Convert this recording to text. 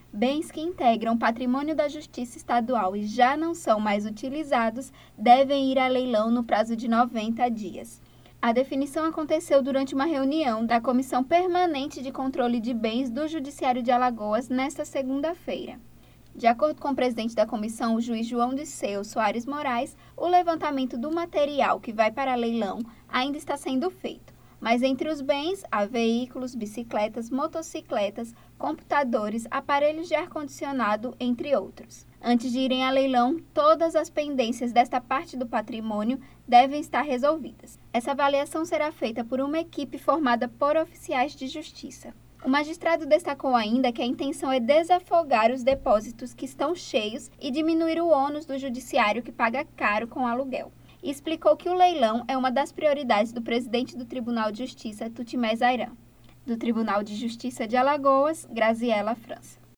Bens que integram o patrimônio da Justiça Estadual e já não são mais utilizados devem ir a leilão no prazo de 90 dias. A definição aconteceu durante uma reunião da Comissão Permanente de Controle de Bens do Judiciário de Alagoas nesta segunda-feira. De acordo com o presidente da comissão, o juiz João Disseu Soares Moraes, o levantamento do material que vai para leilão ainda está sendo feito. Mas entre os bens, há veículos, bicicletas, motocicletas, computadores, aparelhos de ar-condicionado, entre outros. Antes de irem a leilão, todas as pendências desta parte do patrimônio devem estar resolvidas. Essa avaliação será feita por uma equipe formada por oficiais de justiça. O magistrado destacou ainda que a intenção é desafogar os depósitos que estão cheios e diminuir o ônus do judiciário que paga caro com aluguel. E explicou que o leilão é uma das prioridades do presidente do Tribunal de Justiça, Tutimé Zairan. Do Tribunal de Justiça de Alagoas, Graziela França.